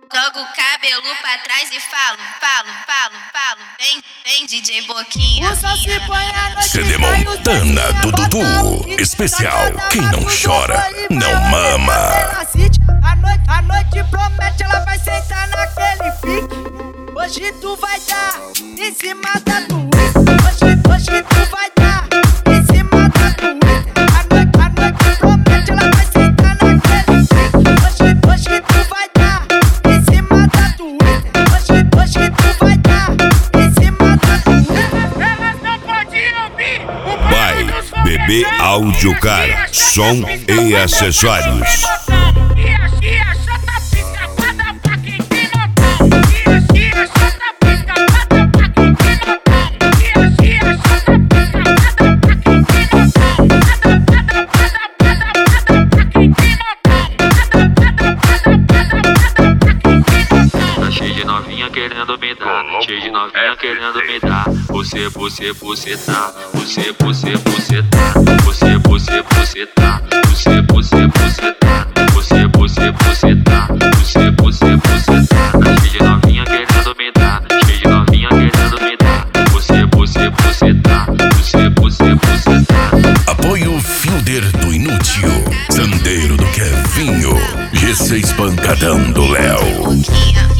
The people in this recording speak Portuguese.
Jogo o cabelo pra trás e falo. Vem DJ Boquinha. CD Montana do Dudu. Especial, quem não chora, não mama. A noite promete, ela vai sentar naquele pique. Hoje tu vai dar em cima da tua. Hoje tu vai dar em cima da tua. A noite promete, ela vai sentar naquele pique. Hoje tu vai dar em cima da tua. Hoje tu vai dar em cima da tua. Elas não podem ouvir. Vai, Bebê Áudio Cara, som e acessórios. Querendo me dar, cheio de novinha querendo me dar. Você tá, você tá, você tá, você tá, você tá, cheio de novinha querendo me dar, cheio de novinha querendo me dar. Você tá, você tá. Apoio Fielder do Inútil, Sandeiro do Kevinho, G6 Pancadão do Léo.